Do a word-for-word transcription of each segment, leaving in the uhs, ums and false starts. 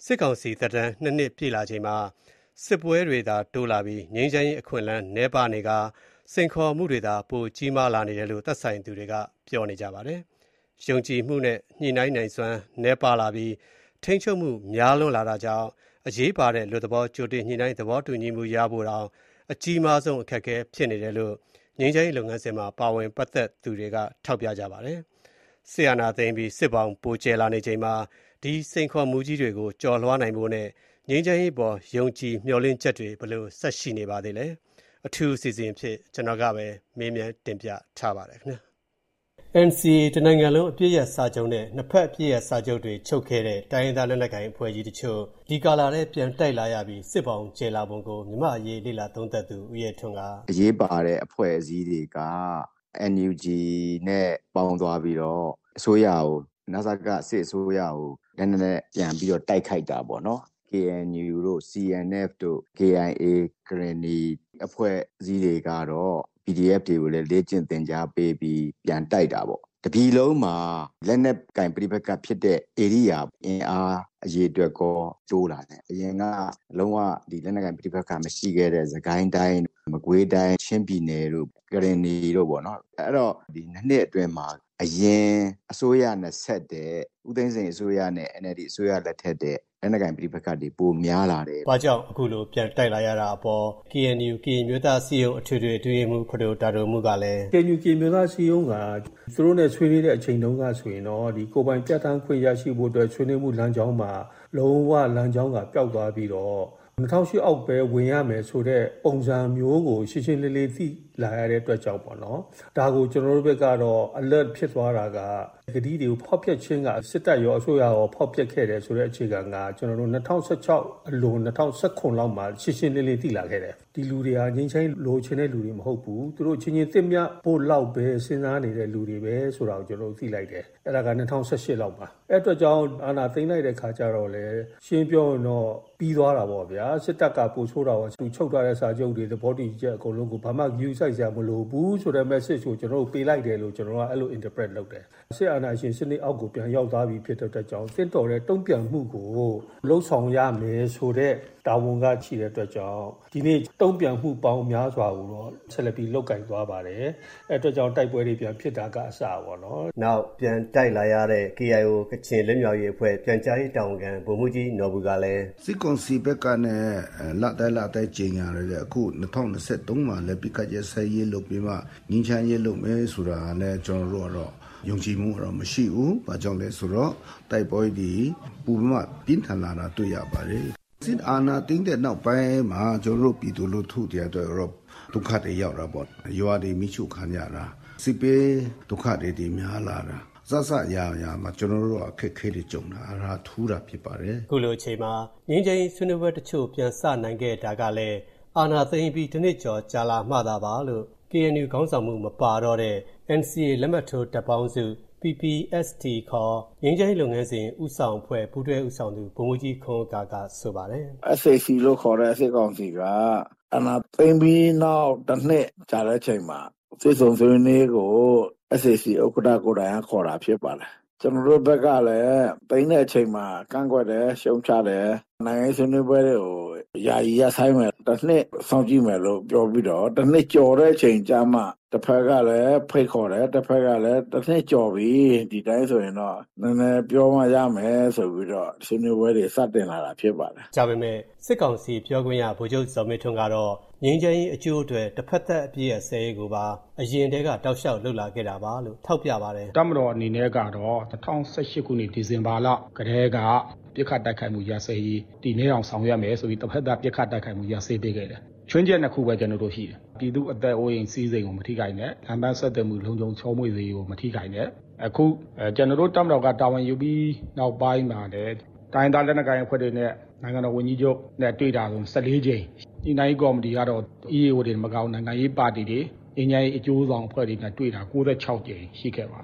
စစ်ကောင်စီသက်တမ်းနှစ်နှစ်ပြည့်လာချိန်မှာစစ်ပွဲတွေသာတိုးလာပြီးငြိမ်းချမ်းရေးအခွင့်အလမ်းနည်းပါးနေကစိန်ခေါ်မှုတွေသာပိုကြီးမားလာနေတယ်လို့သက်ဆိုင်သူတွေကပြောနေကြပါတယ်။ယုံကြည်မှုနဲ့ညှိနှိုင်းနိုင်စွမ်းနည်းပါးလာပြီးထိန်းချုပ်မှုများလွန်းလာတာကြောင့်အရေးပါတဲ့လူသဘောကြိုတင်ညှိနှိုင်းသဘောတူညီမှုရဖို့တောင်အကြီးမားဆုံးအခက်အခဲဖြစ်နေတယ်လို့ငြိမ်းချမ်းရေးလုပ်ငန်းစဉ်မှာပါဝင်ပတ်သက်သူတွေကထောက်ပြကြပါတယ်။ဆီယနာသိမ်းပြီးစစ်ပေါင်းပိုကျဲလာနေချိန်မှာဒီစိန်ခေါ်မှုကြီးတွေကိုကျော်လွှားနိုင်ဖို့နဲ့ငြိမ်းချမ်းရေးပေါ်ယုံကြည်မျှော်လင့်ချက်တွေဘယ်လိုဆက်ရှိနေပါသေးလဲအထူးအစီအစဉ်ဖြစ်ကျွန်တော်ကပဲမေးမြန်းတင်ပြထားပါတယ်ခင်ဗျာ N C A တနိုင်ငံလုံးအပြည့်ရစာချုပ်နဲ့နှစ်ဖက်အပြည့်ရစာချုပ်တွေချုပ်ခဲ့တဲ့တိုင်းရင်းသားလက်နက်ကိုင်အဖွဲ့ကြီးတချို့ဒီကာလာနဲ့ပြန်တိုက်လာရပြီးစစ်ပေါင်းကျဲလာပုံကိုမြမအရေးလေ့လာသုံးသပ်သူဦးရဲထွန်းကအရေးပါတဲ့အဖွဲ့အစည်းတွေက N U G နဲ့ပေါင်းသွားပြီးတော့အစိုးရကိုနစကစစ်အစိုးရကိုနည်းနည်းပြန်ပြီးတော့တိုက်ခိုက်တာပေါ့နော် K N U တို့ C N F တို့ K I A ကရင်နီအဖွဲ့အစည်းတွေကတော့ P D F တွေကိုလည်းလေ့ကျင့်သင်ကြားပေးပြီးပြန်တိုက်တာပေါ့တပြည်လုံးမှာလက်နက်ကင်ပြိပက္ခဖြစ်တဲ့ area အင်အားအရေးအတွက်ကောတိုးလာတယ်အရင်ကလုံးဝဒီလက်နက်ကင်ပြိပက္ခမရှိခဲ့တဲ့စကိုင်းတိုင်းမကွေးတိုင်းချင်းပြည်နယ်တို့ကရင်နီတို့ပေါ့နော်အဲ့တော့ဒီနှစ်အတွင်းမှာအရင်အစိုးရနဲ့ဆက်တဲ့ဦးသိန်းစိန်အစိုးရနဲ့ N L D အစိုးရလက်ထက်တဲ့လက်နက်ကင်ပြိပက္ခတွေပိုများလာတယ်။ဘာကြောင့်အခုလိုပြန်တိုက်လာရတာအပေါ် K N U ကရင်မျိုးသားစီယုံအထွေထွေအတွင်းမှုဖဒိုတာတို့မှုကလည်း K N U ကရင်မျိုးသားစီယုံကသူတို့နဲ့ဆွေးနွေးတဲ့အချိန်တုန်းကဆိုရင်တော့ဒီကိုပိုင်ပြဋ္ဌာန်းခွင့်ရရှိဖို့အတွက်ဆွေးနွေးမှုလမ်းကြောင်းမှာလုံးဝလမ်းကြောင်းကပျောက်သွားပြီးတော့၂၀၀၈အောက်ပဲဝင်ရမယ်ဆိုတဲ့ပုံစံမျိုးကိုရှင်းရှင်းလင်းလင်းသိလာရတဲ့အတွက်ကြောင့်ပေါ့နော်ဒါကိုကျွန်တော်တို့ဘက်ကတော့ alert ဖြစ်သွားတာကကတိတွေကိုဖောက်ပြက်ခြင်းကစစ်တပ်ရောအစိုးရရောဖောက်ပြက်ခဲ့တယ်ဆိုတဲ့အခြေခံကကျွန်တော်တို့၂၀၁၆အလွန်၂၀၁၇လောက်မှာရှင်းရှင်းလင်းလင်းသိလာခဲ့တယ်ဒီလူတွေဟာငြိမ်းချမ်းလိုချင်တဲ့လူတွေမဟုတ်ဘူးသူတို့ချင်းချင်းသင့်မြတ်ဖို့လောက်ပဲစဉ်းစားနေတဲ့လူတွေပဲဆိုတာကိုကျွန်တော်တို့သိလိုက်တယ်အဲ့ဒါက၂၀၁၈လောက်ပါအဲ့အတွက်ကြောင့်အာဏာသိမ်းလိုက်တဲ့ခါကျတော့လေရှင်းပြောရင်တော့ပြီးသွားတာပေါ့ဗျာစစ်တပ်ကပို့ဆိုးတာပေါ့သူချုပ်ထားတဲ့စာချုပ်တွေသဘောတူချက်အကုန်လုံးကိုဘာမှ view ဆိုင်စရာမလိုဘူးဆိုတဲ့ message ကိုကျွန်တော်တို့ပေးလိုက်တယ်လို့ကျွန်တော်ကအဲ့လို interpret လုပ်တယ်စစ်အာဏာရှင်စနစ်အောက်ကိုပြန်ရောက်သွားပြီဖြစ်တဲ့အတွက်ကြောင့်စစ်တော်တဲ့တုံ့ပြန်မှုကိုလှုပ်ဆောင်ရမယ်ဆိုတဲ့တာဝန်ကရှိတဲ့အတွက်ကြောင့်ဒီနေ့တုံ့ပြန်မှုပေါင်းများစွာကိုတော့ဆက်လက်ပြီးလုတ်ကင်သွားပါတယ်အဲ့အတွက်ကြောင့်တိုက်ပွဲတွေပြန်ဖြစ်တာကအစပေါ့နော်နောက်ပြန်တိုက်လာရတဲ့ K I O ကချင်လက်မြောက်ရေးအဖွဲ့ပြန်ကြားရေးတာဝန်ခံဗိုလ်မှူးကြီးနော်ဘူးကလည်းစစ်ကောင်စီဘက်ကနဲ့လတိုင်းလတိုင်းကျင်းရတယ်အခု၂၀၂၃မှာလည်းပြစ်ခတ်ရဆက်ရေးလုပ်ပြီးမှငင်းချမ်းရေးလုပ်မယ်ဆိုတာလည်းကျွန်တော်တို့ကတော့ယုံကြည်မှုတော့မရှိဘူး။ဘာကြောင့်လဲဆိုတော့တိုက်ပွဲဒီပူမပြင်းထန်လာတာတွေ့ရပါတယ်။စစ်အာဏာသိမ်းတဲ့နောက်ပိုင်းမှာကျွန်တော်တို့ပြည်သူလူထုတွေအတွက်တော့ဒုက္ခတွေရောက်တာပေါ့။ရွာတွေမိချုပ်ခံရတာစစ်ပေးဒုက္ခတွေဒီများလာတာစစရာရာမှာကျွန်တော်တို့အခက်ခဲတွေကြုံတာအရာထူးတာဖြစ်ပါတယ်။ခုလိုအချိန်မှာငင်းချင်းဆွေးနွေးပွဲတချို့ပြန်စနိုင်ခဲ့တာကလည်းအာဏာသိမ်းပြီးတစ်နှစ်ကျော်ကြာလာမှသာပါလို့ K N U ခေါင်းဆောင်မှုမပါတော့တဲ့ N C A လက်မှတ်ထိုးတပ်ပေါင်းစု P P S T ခေါ်ငင်းချင်းလုပ်ငန်းစဉ်ဥဆောင်ဖွဲ့ပူးတွဲဥဆောင်သူဗိုလ်မှူးကြီးခွန်ကာကဆိုပါတယ် S A C လို့ခေါ်တဲ့စစ်ကောင်စီကအနာသိမ်းပြီးနောက်တစ်နှစ်ကြာတဲ့အချိန်မှာစစ်စုံဆွေးနွေးကို S A C ဥက္ကဋ္ဌကိုယ်တိုင်ခေါ်တာဖြစ်ပါတယ်ကျွန်တော်တို့ဘက်ကလည်းပိန်းတဲ့အချိန်မှာကန့်ကွက်တယ်ရှုံချတယ်နိုင်ငံဆွေးနွေးပွဲတွေကိုယာယီရဆိုင်မယ်တစ်နှစ်စောင့်ကြည့်မယ်လို့ပြောပြီးတော့တစ်နှစ်ကျော်တဲ့အချိန်ကြာမှတစ်ဖက်ကလည်းဖိတ်ခေါ်တယ်တစ်ဖက်ကလည်းတစ်နှစ်ကျော်ပြီဒီတိုင်းဆိုရင်တော့နည်းနည်းပြောမှရမယ်ဆိုပြီးတော့ဆွေးနွေးပွဲတွေစတင်လာတာဖြစ်ပါတယ်။ဒါပေမဲ့စစ်ကောင်စီပြောခွင့်ရဗိုလ်ချုပ်ဇော်မင်းထွန်းကတော့ငင်းချင်းအကျိုးအတွက်တစ်ဖက်သက်အပြည့်အစဲကိုပါအရင်တည်းကတောက်လျှောက်လှုပ်လာခဲ့တာပါလို့ထောက်ပြပါတယ်။တမတော်အနေနဲ့ကတော့၂၀၁၈ခုနှစ်ဒီဇင်ဘာလကတည်းကပြစ်ခတ်တိုက်ခိုက်မှုရစဲရေးတည်နေအောင်ဆောင်ရွက်မယ်ဆိုပြီးတစ်ဖက်သက်ပြစ်ခတ်တိုက်ခိုက်မှုရစဲပေးခဲ့တယ်။ချွင်းချက်နှစ်ခုပဲကျွန်တော်တို့ရှိတယ်။ပြည်သူအသက်အိုးအိမ်စီးစိမ်ကိုမထိခိုက်နဲ့လမ်းပန်းဆက်သွယ်မှုလုံခြုံချောမွေ့စေကိုမထိခိုက်နဲ့အခုကျွန်တော်တို့တမတော်ကတာဝန်ယူပြီးနောက်ပိုင်းမှာလည်းတိုင်းသားလက်နက်ကိုင်အဖွဲ့တွေနဲ့နိုင်ငံတော်ဝန်ကြီးချုပ်နဲ့တွေ့တာဆို၁၄ကြိမ်ဒီနိုင်ကော်မတီကတော့ E A O တွေမကောင်းနိုင်ငံရေးပါတီတွေအင်ဂျင်အကျိုးဆောင်အဖွဲ့တွေနဲ့တွေ့တာ၉၆ကြိမ်ရှိခဲ့ပါတယ်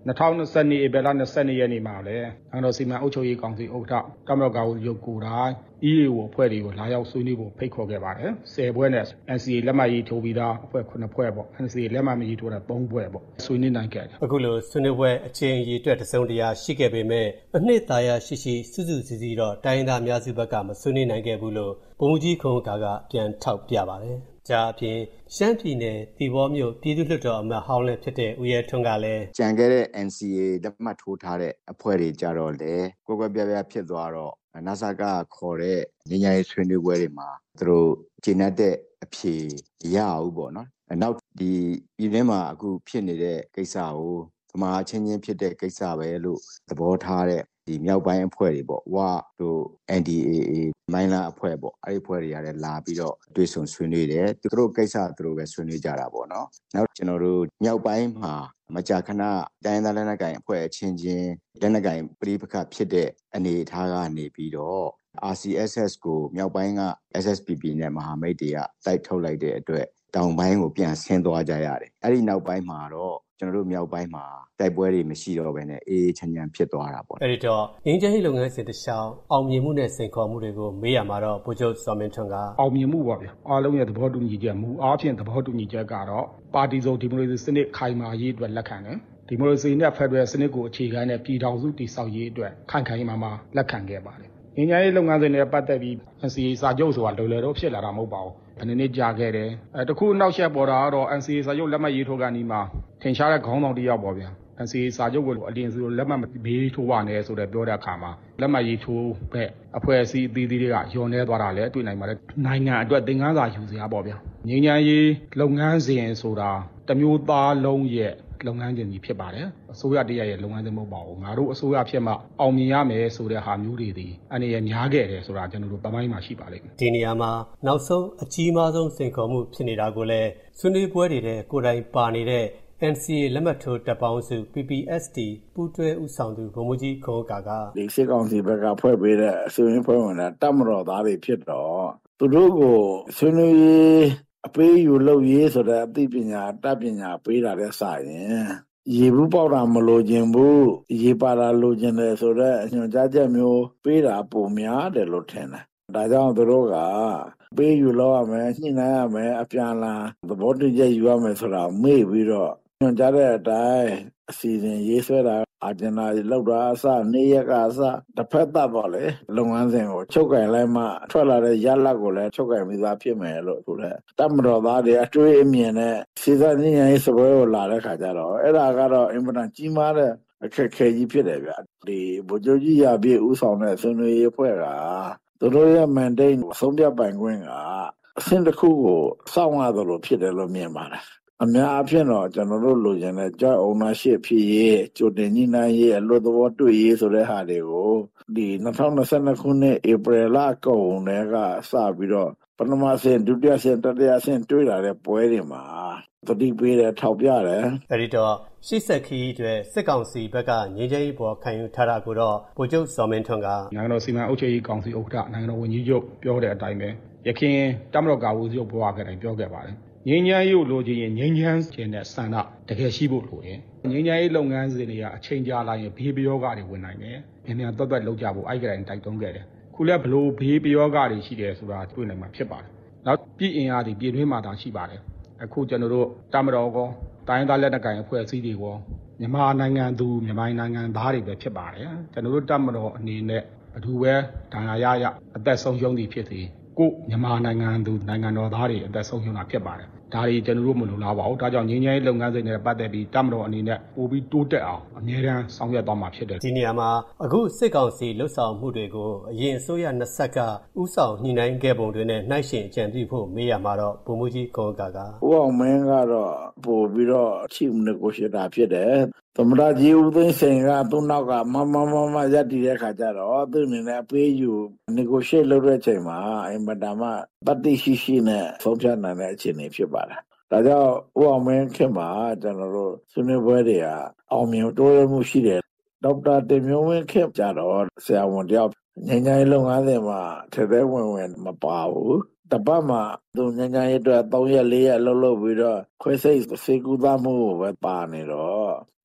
နှစ်ထောင်နှစ်ဆယ်ဧပြီလနှစ်ဆယ်ရက်နေ့မှာလည်းနိုင်ငံတော်စီမံအုပ်ချုပ်ရေးကောင်စီဥက္ကဋ္ဌတပ်မတော်ကာကွယ်ရေးကိုယ်တိုင် E A O အဖွဲ့တွေကိုလာရောက်ဆွေးနွေးဖို့ဖိတ်ခေါ်ခဲ့ပါတယ်။ဆယ်ဘွဲနဲ့ N C A လက်မှတ်ရေးထိုးပြီးသားအဖွဲ့ခုနှစ်ဖွဲ့ပေါ့ N C A လက်မှတ်မရေးထိုးတာသုံးဖွဲ့ပေါ့ဆွေးနွေးနိုင်ခဲ့တယ်။အခုလိုဆွေးနွေးပွဲအချိန်အရေးအတွက်တစုံတရာရှိခဲ့ပေမဲ့အနှစ်သာရရှိရှိစုစုစည်းစည်းတော့တိုင်းသားအများစုဘက်ကမဆွေးနွေးနိုင်ခဲ့ဘူးလို့ဗိုလ်မှူးကြီးခွန်ဥက္ကာကပြန်ထောက်ပြပါတယ်။ကြာအပြင်ရှမ်းပြည်နယ်သီပေါမြို့ပြည်သူ့လွှတ်တော်အမတ်ဟောင်းလည်းဖြစ်တဲ့ဦးရဲထွန်းကလည်းကြံခဲ့တဲ့ N C A လက်မှတ်ထိုးထားတဲ့အဖွဲ့တွေကြတော့လေကွက်ကွက်ပြားပြားဖြစ်သွားတော့နစကခေါ်တဲ့ငြိမ်းချမ်းရေးဆွေးနွေးပွဲတွေမှာသူတို့ကျင့်တဲ့အဖြေရအောင်ပေါ့နော်။နောက်ဒီပြည်တွင်းမှာအခုဖြစ်နေတဲ့ကိစ္စကိုဗမာချင်းချင်းဖြစ်တဲ့ကိစ္စပဲလို့သဘောထားတဲ့ဒီမြောက်ပိုင်းအဖွဲ့တွေပေါ့ဝါတို့ N D A A မိုင်းလာအဖွဲ့ပေါ့အဲ့ဒီအဖွဲ့တွေကလည်းလာပြီးတော့တွေ့ဆုံဆွေးနွေးတယ်သူတို့ကိစ္စသူတို့ပဲဆွေးနွေးကြတာပေါ့နော်နောက်ကျွန်တော်တို့မြောက်ပိုင်းမှာမကြာခဏတိုင်းသားလက်နက်ကိုင်အဖွဲ့အချင်းချင်းလက်နက်ကိုင်ပြည်ပခတ်ဖြစ်တဲ့အနေအထားကနေပြီးတော့ R C S S ကိုမြောက်ပိုင်းက S S P P နဲ့မဟာမိတ်တွေကတိုက်ထုတ်လိုက်တဲ့အတွက်တောင်ပိုင်းကိုပြန်ဆင်းသွားကြရတယ်အဲ့ဒီနောက်ပိုင်းမှာတော့ကျွန်တော်တို့မြောက်ပိုင်းမှာတိုက်ပွဲတွေမရှိတော့ဘဲနဲ့အေးချမ်းချမ်းဖြစ်သွားတာပေါ့အဲ့ဒီတော့ငင်းချမ်းရေးလုပ်ငန်းစဉ်တစ်လျှောက်အောင်မြင်မှုနဲ့စိန်ခေါ်မှုတွေကိုမေးရမှာတော့ဗိုလ်ချုပ်စောမင်းထွန်းကအောင်မြင်မှုပါဗျာအားလုံးရဲ့သဘောတူညီချက်မူအားဖြင့်သဘောတူညီချက်ကတော့ပါတီစုံဒီမိုကရေစီစနစ်ခိုင်မာရေးအတွက်လက်ခံတယ်ဒီမိုကရေစီနဲ့ဖက်ဒရယ်စနစ်ကိုအခြေခံတဲ့ပြည်ထောင်စုတည်ဆောက်ရေးအတွက်ခိုင်ခိုင်မာမာလက်ခံခဲ့ပါတယ်ငင်းချမ်းရေးလုပ်ငန်းစဉ်နဲ့ပတ်သက်ပြီး N C A စာချုပ်ဆိုတာလွယ်လွယ်တော့ဖြစ်လာတာမဟုတ်ပါဘူးဘယ်နှစ်ကြာခဲ့တယ်အဲတခုနောက်ဆက်ပေါ်တာကတော့ N C A စာချုပ်လက်မှတ်ရေးထိုးကန်ဒီမှာထင်ရှားတဲ့ခေါင်းဆောင်တစ်ယောက်ပေါ့ဗျာ N C A စာချုပ်ကိုအလင်းစုလက်မှတ်မေးထိုးပါနဲ့ဆိုတဲ့ပြောတဲ့အခါမှာလက်မှတ်ရေးထိုးပဲအဖွဲ့အစည်းအသီးသီးတွေကယွန်နေသွားတာလည်းတွေ့နိုင်ပါတယ်နိုင်ငံအတွက်သင်ခန်းစာယူစရာပေါ့ဗျာငင်းချမ်းရေးလုပ်ငန်းစဉ်ဆိုတာတမျိုးသားလုံးရဲ့လုပ်ငန်းစဉ်ကြီးဖြစ်ပါတယ်အစိုးရတရရဲ့လုပ်ငန်းစဉ်မဟုတ်ပါဘူးငါတို့အစိုးရဖြစ်မှအောင်မြင်ရမယ်ဆိုတဲ့ဟာမျိုးတွေဒီအနေနဲ့များခဲ့တယ်ဆိုတာကျွန်တော်တို့ပမိုင်းမှာရှိပါလိမ့်မယ်ဒီနေရာမှာနောက်ဆုံးအကြီးမားဆုံးစိန်ခေါ်မှုဖြစ်နေတာကိုလည်းဆွေးနွေးပွဲတွေတဲ့ကိုယ်တိုင်ပါနေတဲ့ N C A လက်မှတ်ထိုးတပ်ပေါင်းစု P P S T ပူးတွဲဦးဆောင်သူဗိုလ်မှူးကြီးခွန်ဥက္ကာကဒီစစ်ကောင်စီဘက်ကဖွဲ့ပေးတဲ့အစိုးရဖွဲ့ဝင်တာတပ်မတော်သားတွေဖြစ်တော့သူတို့ကိုဆွေးနွေးအပေးယူလုပ်ရေးဆိုတဲ့အသိပညာတပ်ပညာပေးတာတဲ့စရင်ရေဘူးပေါက်တာမလိုချင်ဘူးရေပါတာလိုချင်တယ်ဆိုတော့အညွှန်ကြားချက်မျိုးပေးတာပုံများတယ်လို့ထင်တယ်ဒါကြောင့်သူတို့ကပေးယူလောက်ရမယ်ညှိနှိုင်းရမယ်အပြန်လာသဘောတူချက်ယူရမယ်ဆိုတာမေ့ပြီးတော့ညွှန်ကြားတဲ့အတိုင်းအစီအစဉ်ရေးဆွဲတာအာဂျင်နာလောက်တာအစနေရကအစတစ်ဖက်သက်ပေါ့လေလုပ်ငန်းစဉ်ကိုချုပ်ကင်လိုက်မှထွက်လာတဲ့ရလဒ်ကိုလည်းချုပ်ကင်ပြီးသားဖြစ်မယ်လို့ဆိုတဲ့တပ်မတော်သားတွေအတွေ့အမြင်နဲ့စီစံညဉ့်ညရေးစပွဲကိုလာတဲ့ခါကျတော့အဲ့ဒါကတော့အင်မတန်ကြီးမားတဲ့အခက်အခဲကြီးဖြစ်တယ်ဗျဒီဗိုလ်ချုပ်ကြီးရပြည့်ဦးဆောင်တဲ့ဆွေးနွေးရေးအဖွဲ့ကသူတို့ရဲ့ mandate ဆုံးဖြတ်ပိုင်ခွင့်ကအဆင့်တစ်ခုကိုစောင့်ရသလိုဖြစ်တယ်လို့မြင်ပါတယ်အများအဖြစ်တော့ကျွန်တော်တို့လိုချင်တဲ့ joint ownership ဖြစ်ရေးကြိုတင်ညှိနှိုင်းရေးအလို့သဘောတွေ့ရေးဆိုတဲ့ဟာတွေကိုဒီ၂၀၂၂ခုနှစ်ဧပြီလကုန်တည်းကစပြီးတော့ပထမဆင့်ဒုတိယဆင့်တတိယဆင့်တွေ့လာတဲ့ပွဲတွေမှာသတိပေးတယ်ထောက်ပြတယ်အဲဒီတော့ရှေ့ဆက်ခီးတွေစစ်ကောင်စီဘက်ကငြိမ်းချမ်းရေးပေါ်ခံယူထားတာကိုတော့ဗိုလ်ချုပ်စောမင်းထွန်းကနိုင်ငံတော်စီမံအုပ်ချုပ်ရေးကောင်စီဥက္ကဋ္ဌနိုင်ငံတော်ဝန်ကြီးချုပ်ပြောတဲ့အတိုင်းပဲရခင်တပ်မတော်ကာကွယ်ရေးဘဝကတည်းကပြောခဲ့ပါတယ်ငြိမ်းချမ်းရေးလိုချင်ရင်ငြိမ်းချမ်းခြင်းနဲ့ဆန္ဒတကယ်ရှိဖို့လိုတယ်ငြိမ်းချမ်းရေးလုပ်ငန်းစဉ်တွေကအချိန်ကြာလာရင်ဘေးပယောဂတွေဝင်နိုင်တယ်မြန်မြန်တွတ်တွတ်လောက်ကြဖို့အဲ့ကတိုင်းတိုက်တွန်းခဲ့တယ်ခုလည်းဘလို့ဘေးပယောဂတွေရှိတယ်ဆိုတာတွေ့နိုင်မှာဖြစ်ပါတယ်နောက်ပြည်အင်အားတွေပြည်တွင်းမှာသာရှိပါတယ်အခုကျွန်တော်တို့တပ်မတော်ကောတိုင်းသားလက်နက်ကိုင်အဖွဲ့အစည်းတွေကောမြန်မာနိုင်ငံသူမြန်မာနိုင်ငံသားတွေပဲဖြစ်ပါတယ်ကျွန်တော်တို့တပ်မတော်အနေနဲ့ဘယ်သူပဲဒဏ်ရာရရအသက်ဆုံးရှုံးသည်ဖြစ်စေကိုမြန်မာနိုင်ငံသူနိုင်ငံတော်သားတွေအသက်ဆုံးရှုံးတာဖြစ်ပါတယ်ဒါတွေကျွန်တော်တို့မလိုလားပါဘူးဒါကြောင့်ငြိမ်းချမ်းရေးလုပ်ငန်းစဉ်တွေပတ်သက်ပြီးတပ်မတော်အနေနဲ့ပိုပြီးတိုးတက်အောင်အမြဲတမ်းဆောင်ရွက်သွားမှာဖြစ်တယ်ဒီနေရာမှာအခုစစ်ကောင်စီလှုပ်ဆောင်မှုတွေကိုအရင်အစိုးရနှစ်ဆက်ကဥဆောင်ညှိနှိုင်းခဲ့ပုံတွေနဲ့နှိုက်ယှဉ်အကြံပြုဖို့မေးရမှာတော့ဗိုလ်မှူးကြီးခွန်ဥက္ကာကဦးအောင်မင်းကတော့ပို့ပြီးတော့ချိမနေကိုရှိတာဖြစ်တယ်သမ္မတကြီးဦးသိန်းစိန်ကသူ့နောက်ကမမမမရပ်တည်တဲ့ခါကျတော့သူ့အနေနဲ့အပေးယူ negotiate လုပ်တဲ့အချိန်မှာအင်မတန်မှတတိရှိရှိနဲ့ဆုံးဖြတ်နိုင်တဲ့အခြေအနေဖြစ်ပါတယ်ဒါကြောင့်ဦးအောင်မင်းခင်မှာကျွန်တော်တို့ဆွေးနွေးပွဲတွေကအောင်မြင်တိုးတက်မှုရှိတယ်ဒေါက်တာတင်မျိုးဝင်းခင်ကြတော့ဆရာဝန်တယောက်ငញ្ញိုင်းလုပ်ငန်းစဉ်မှာထဲထဲဝင်ဝင်မပါဘူးတပတ်မှာသူငញ្ញိုင်းအတွက်၃ရက်၄ရက်လှုပ်လှုပ်ပြီးတော့ခွဲစိတ်စေကူသားမှုပဲပါနေတော့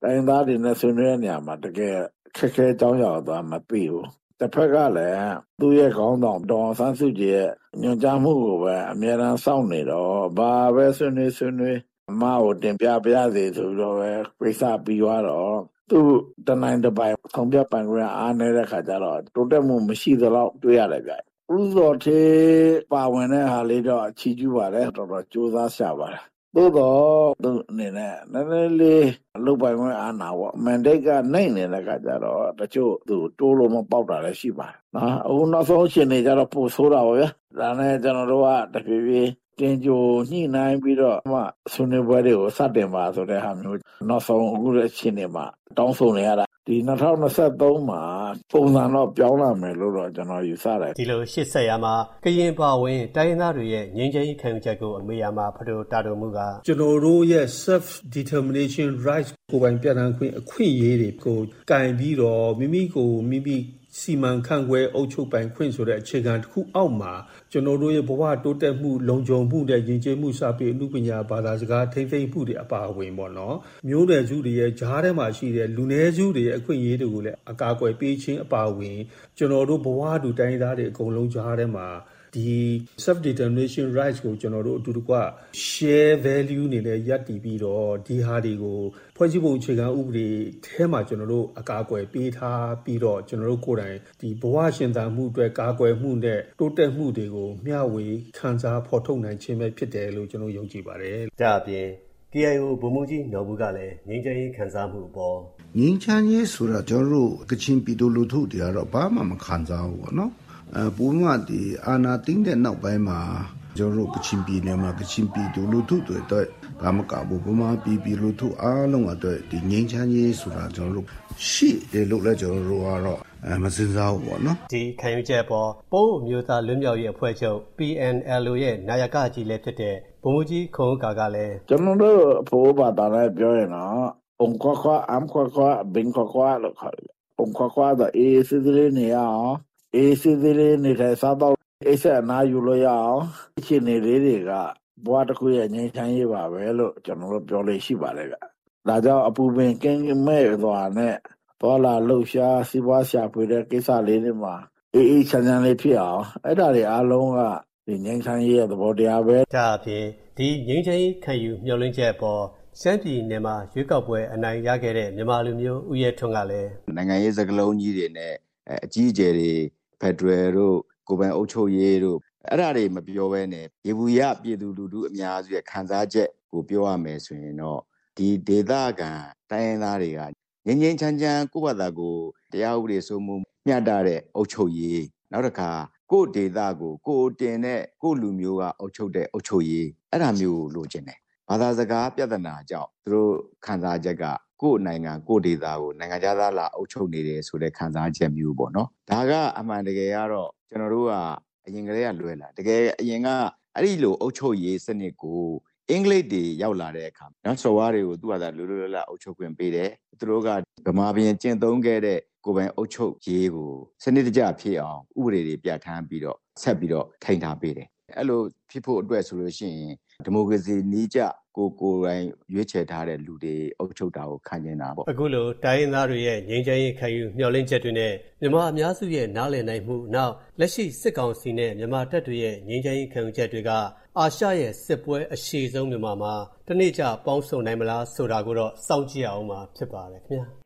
တိုင်းသားတွေနဲ့ဆွေးနွေးတဲ့နေရာမှာတကယ်ခက်ခဲကြောင်းရတော့မပြီးဘူးတစ်ဖက်ကလည်းသူ့ရဲ့ခေါင်းဆောင်ဒေါ်အောင်ဆန်းစုကြည်ရဲ့ညွှန်ကြားမှုကိုပဲအမြဲတမ်းစောင့်နေတော့ဘာပဲဆွေးနွေးဆွေးနွေးအမကိုတင်ပြပြစေဆိုတော့ပဲပြိဿပြီးသွားတော့သူတနိုင်တစ်ပိုင်ဆောင်ပြပိုင်ခွင့်အားနေတဲ့ခါကျတော့တိုးတက်မှုမရှိသလောက်တွေ့ရတယ်ဗျဥစောထေးပါဝင်တဲ့ဟာလေးတော့ချီးကျူးပါတယ်တော်တော်ကြိုးစားရှာပါတယ်သို့တော့သူအနေနဲ့နည်းနည်းလေးလုတ်ပိုင်ခွင့်အားနာပေါ့မန်ဒိတ်ကနိုင်နေတဲ့ခါကျတော့တချို့သူတိုးလို့မပေါက်တာလည်းရှိပါတယ်နော်အခုနောက်ဆုံးရှင်နေကြတော့ပို့ဆိုးတာပါဗျာဒါနဲ့ကျွန်တော်တို့ကတဖြည်းဖြည်းတင်ကြိုညှိနှိုင်းပြီးတော့မှဆွေးနွေးပွဲတွေကိုစတင်ပါဆိုတဲ့ဟာမျိုးနောက်ဆုံးအခုလည်းရှင်နေမှာတောင်းဆိုနေရတာဒီ၂၀၂၃မှာပုံစံတော့ပြောင်းလာမယ်လို့တော့ကျွန်တော်ယူဆတယ်ဒီလိုရှစ်ဆက်ရမှာကရင်ပါဝင်တိုင်းသားတွေရဲ့ငြိမ်းချမ်းရေးခံယူချက်ကိုအမေရမှာဖဒိုတာတော်မူကကျွန်တော်တို့ရဲ့ self determination rights ကိုယ်ပိုင်ပြဋ္ဌာန်းခွင့်အခွင့်အရေးတွေကိုကင်ပြီးတော့မိမိကိုမိမိစီမံခန့်ခွဲအုပ်ချုပ်ပိုင်ခွင့်ဆိုတဲ့အခြေခံတစ်ခုအောက်မှာကျွန်တော်တို့ရဲ့ဘဝတိုးတက်မှုလုံခြုံမှုနဲ့ယဉ်ကျေးမှုစာပေအမှုပညာဘာသာစကားထိမ့်သိမ့်မှုတွေအပါအဝင်ပေါ့နော်မျိုးနွယ်စုတွေရဲ့ဂျားထဲမှာရှိတဲ့လူနည်းစုတွေရဲ့အခွင့်အရေးတွေကိုလည်းအကာအကွယ်ပေးခြင်းအပါအဝင်ကျွန်တော်တို့ဘဝတူတိုင်းသားတွေအကုန်လုံးဂျားထဲမှာဒီ self determination rights ကိုကျွန်တော်တို့အတူတကွ share value နေနဲ့ရပ်တည်ပြီးတော့ဒီဟာတွေကိုဖွဲ့စည်းပုံအခြေခံဥပဒေထဲမှာကျွန်တော်တို့အကာအကွယ်ပေးထားပြီးတော့ကျွန်တော်တို့ကိုယ်တိုင်ဒီဘဝရှင်သန်မှုအတွက်ကာကွယ်မှုနဲ့တိုးတက်မှုတွေကိုမျှဝေခံစားဖော်ထုတ်နိုင်ခြင်းပဲဖြစ်တယ်လို့ကျွန်တော်ယုံကြည်ပါတယ်။ဒါအပြင် K I O ဗိုလ်မှူးကြီးနော်ဘူးကလည်းငြိမ်းချမ်းရေးခံစားမှုအပေါ်ငြိမ်းချမ်းရေးဆိုတာကျွန်တော်တို့ကချင်ပြည်သူလူထုတွေကတော့ဘာမှမခံစားဘူးပေါ့နော်အဲပုံမှန်ဒီအာနာတင်းတဲ့နောက်ပိုင်းမှာကျွန်တော်တို့ကချင်ပြည်နယ်မှာကချင်ပြည်သူလူထုတွေတော့ဒါမကဘူးဗမာပြည်ပြည်လူထုအားလုံးအတွက်ဒီငြိမ်းချမ်းရေးဆိုတာကျွန်တော်တို့ရှိတယ်လို့လည်းကျွန်တော်တို့ကတော့အဲမစင်စားဘူးပေါ့နော်ဒီခံယူချက်ပေါ်ပိုးမျိုးသားလွတ်မြောက်ရေးအဖွဲ့ချုပ် P N L O ရဲ့နာယကကြီးလည်းဖြစ်တဲ့ဗိုလ်မှူးကြီးခွန်ကာကလည်းကျွန်တော်တို့အဖို့ဘာသာနဲ့ပြောရင်တော့အုံခွာခွာအမ်ခွာခွာဘင်ခွာခွာလို့ခေါ်တယ်အုံခွာခွာတော့အေးစစ်စစ်နေရအောင်အေးစစ်စစ်နေတဲ့စားတော့အေးဆက်အနာယူလို့ရအောင်အချင်းနေလေးတွေကဘဝတစ်ခုရဲ့ငြိမ်းချမ်းရေးပါပဲလို့ကျွန်တော်တို့ပြောလို့ရှိပါတယ်ဗျဒါကြောင့်အပူပင်ကင်းမဲ့သွားနဲ့ပေါ်လာလှုပ်ရှားစီးပွားရှာဖွေတဲ့ကိစ္စလေးတွေမှာအေးအေးချမ်းချမ်းလေးဖြစ်အောင်အဲ့ဒါတွေအားလုံးကဒီငြိမ်းချမ်းရေးရဲ့သဘောတရားပဲဒါအပြင်ဒီငြိမ်းချမ်းရေးခံယူမျှော်လင့်ချက်ပေါ်ရှမ်းပြည်နယ်မှာရွေးကောက်ပွဲအနိုင်ရခဲ့တဲ့မြန်မာလူမျိုးဦးရဲထွန်းကလည်းနိုင်ငံရေးစကားလုံးကြီးတွေနဲ့အကြီးအကျယ်တွေဖက်ဒရယ်တို့ကိုယ်ပိုင်အုပ်ချုပ်ရေးတို့အဲ့ဒါတွေမပြောဘဲနဲ့ရေဘူးရပြည်သူလူထုအများစုရဲ့ခံစားချက်ကိုပြောရမယ်ဆိုရင်တော့ဒီဒေသခံတိုင်းရင်းသားတွေကငြိမ်းငြိမ်းချမ်းချမ်းကိုယ့်ဘာသာကိုတရားဥပဒေစိုးမိုးမျှတတဲ့အုပ်ချုပ်ရေးနောက်တစ်ခါကိုယ့်ဒေသကိုကိုယ်တင်တဲ့ကိုယ့်လူမျိုးကအုပ်ချုပ်တဲ့အုပ်ချုပ်ရေးအဲ့ဒါမျိုးလိုချင်တယ်ဘာသာစကားပြဿနာကြောင့်သူတို့ခံစားချက်ကကိုယ့်နိုင်ငံကိုယ့်ဒေသကိုနိုင်ငံခြားသားလာအုပ်ချုပ်နေတယ်ဆိုတဲ့ခံစားချက်မျိုးပေါ့နော်ဒါကအမှန်တကယ်ကတော့ကျွန်တော်တို့ကအရင်ကတည်းကလွယ်လာတကယ်အရင်ကအဲ့ဒီလိုအုပ်ချုပ်ရေးစနစ်ကိုအင်္ဂလိပ်တွေရောက်လာတဲ့အခါနော်စော်ဝါးတွေကိုသူ့ဟာသာလွယ်လွယ်လပ်လပ်အုပ်ချုပ်ခွင့်ပေးတယ်သူတို့ကဗမာပြည်ကျင့်သုံးခဲ့တဲ့ကိုယ်ပိုင်အုပ်ချုပ်ရေးကိုစနစ်တကျဖြစ်အောင်ဥပဒေတွေပြဋ္ဌာန်းပြီးတော့ဆက်ပြီးတော့ထိန်းထားပေးတယ်အဲ့လိုဖြစ်ဖို့အတွက်ဆိုလို့ရှိရင်ဒီမိုကရေစီနည်းကျကိုကိုယ်တိုင်ရွေးချယ်ထားတဲ့လူတွေအုပ်ချုပ်တာကိုခံနေတာပေါ့အခုလိုတိုင်းရင်းသားတွေရဲ့ငြိမ်းချမ်းရေးခံယူမျှော်လင့်ချက်တွေနဲ့မြန်မာအများစုရဲ့နားလည်နိုင်မှုနောက်လက်ရှိစစ်ကောင်စီနဲ့မြန်မာတပ်တွေရဲ့ငြိမ်းချမ်းရေးခံယူချက်တွေကအာရှရဲ့စစ်ပွဲအရှည်ဆုံးမြန်မာမှာတနေ့ကျပေါင်းစုံနိုင်မလားဆိုတာကိုတော့စောင့်ကြည့်အောင်မှာဖြစ်ပါတယ်ခင်ဗျာ